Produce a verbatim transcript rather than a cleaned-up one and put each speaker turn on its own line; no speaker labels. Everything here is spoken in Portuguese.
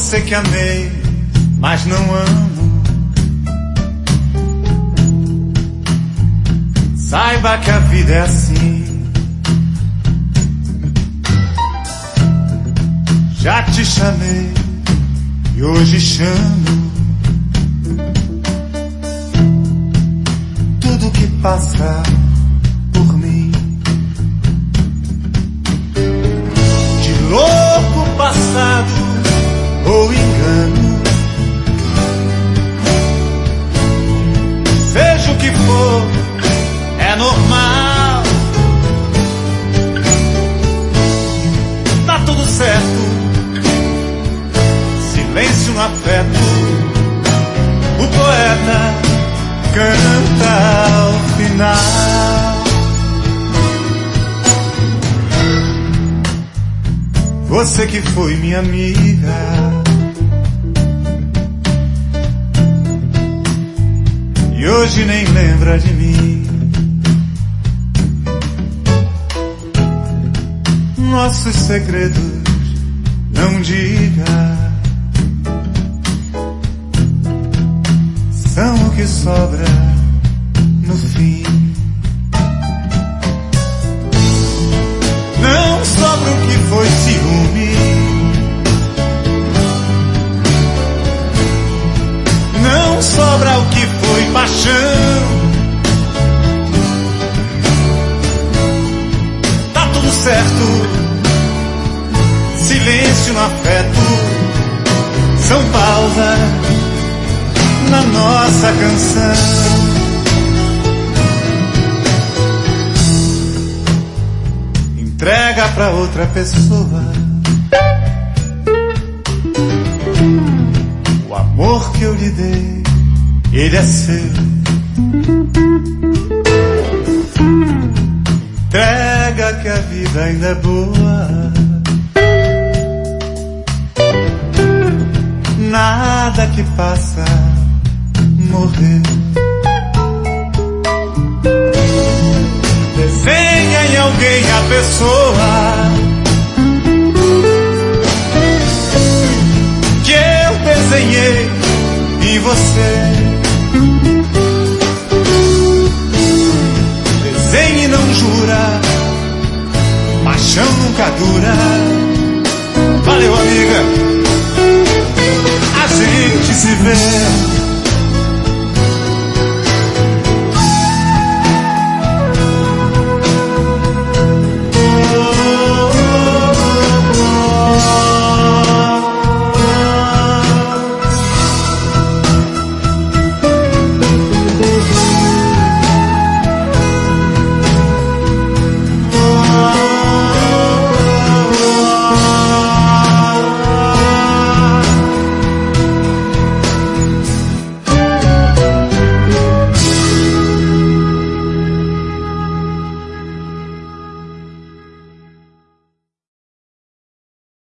sei que amei, mas não amo. Saiba que a vida é assim. Já te chamei e hoje chamo. Tudo que passa por mim, de louco passado ou engano, seja o que for, é normal. Tá tudo certo, silêncio no afeto, o poeta canta ao final. Você que foi minha amiga, e hoje nem lembra de mim. Nossos segredos não diga, são o que sobra no fim. Não sobra o que foi ciúme, não sobra o que foi paixão. Tá tudo certo, silêncio no afeto, são pausas na nossa canção. Entrega pra outra pessoa o amor que eu lhe dei, ele é seu. Entrega que a vida ainda é boa, nada que passa morreu. Desenha em alguém a pessoa que eu desenhei em você. Desenhe e não jura, paixão nunca dura. Valeu, amiga, a gente se vê.